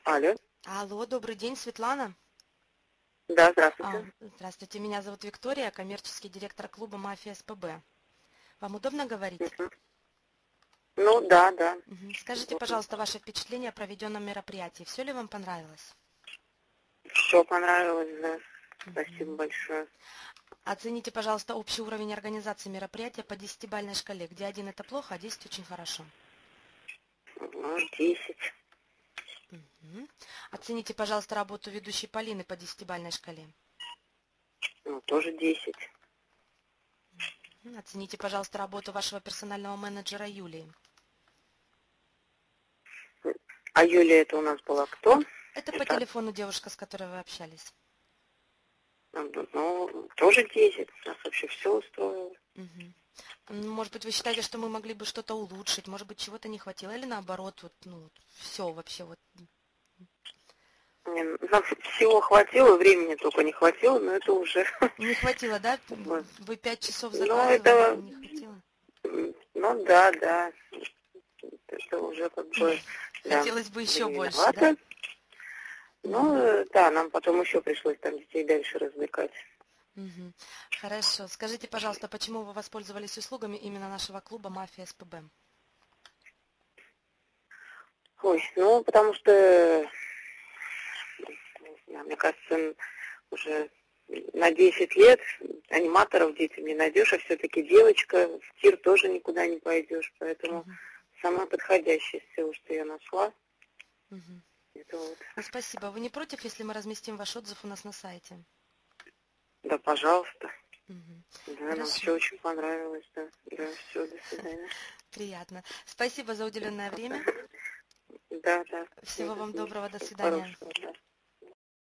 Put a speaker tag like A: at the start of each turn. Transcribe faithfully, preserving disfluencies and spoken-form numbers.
A: Алло.
B: Алло, добрый день, Светлана.
A: Да,
B: А,
A: здравствуйте.
B: здравствуйте, меня зовут Виктория, коммерческий директор клуба «Мафия СПБ». Вам удобно говорить?
A: Мгм. Ну, да, да.
B: Мгм. Скажите,
A: Удобно.
B: пожалуйста, ваше впечатление о проведенном мероприятии. Все ли вам понравилось?
A: Все понравилось, да. Спасибо
B: Мгм.
A: большое.
B: Оцените, пожалуйста, общий уровень организации мероприятия по десятибалльной шкале, где один это плохо, а десять очень хорошо.
A: Ну, десять.
B: Мгм. Оцените, пожалуйста, работу ведущей Полины по десятибалльной шкале.
A: Ну, тоже десять.
B: Мгм. Оцените, пожалуйста, работу вашего персонального менеджера Юлии.
A: А Юлия это у нас была кто?
B: Это по
A: Это,
B: телефону девушка, с которой вы общались.
A: ну, тоже десять. Нас вообще все устроило.
B: Мгм. Ну, может быть, вы считаете, что мы могли бы что-то улучшить, может быть, чего-то не хватило, или наоборот, вот, ну, все вообще вот.
A: Не, нам всего хватило, времени только не хватило, но это уже...
B: Не хватило, да?
A: как бы,
B: Вы пять часов
A: Ну,
B: заказывали,
A: это...
B: не хватило?
A: м, Ну, да, да. Это уже как бы... Да,
B: Хотелось бы
A: мы
B: еще
A: не
B: больше, да?
A: виноваты. Ну,
B: Мгм.
A: э, да, нам потом еще пришлось там детей дальше развлекать.
B: Мгм. Хорошо. Скажите, пожалуйста, почему вы воспользовались услугами именно нашего клуба «Мафия СПБ»?
A: Ой, ну, потому что, не знаю, мне кажется, м, уже на десять лет аниматоров детям не найдешь, а все-таки девочка, в тир тоже никуда не пойдешь, поэтому
B: Мгм.
A: самое подходящее из всего, что я нашла,
B: Мгм.
A: это вот,
B: Ну, спасибо. Вы не против, если мы разместим ваш отзыв у нас на сайте?
A: да, пожалуйста,
B: Мгм.
A: да, нам
B: Хорошо.
A: все очень понравилось, да, да, все, до свидания.
B: Приятно. Спасибо за уделенное
A: Пока.
B: время.
A: Да, да,
B: Всего вам доброго. До
A: всего
B: свидания.
A: хорошего, да.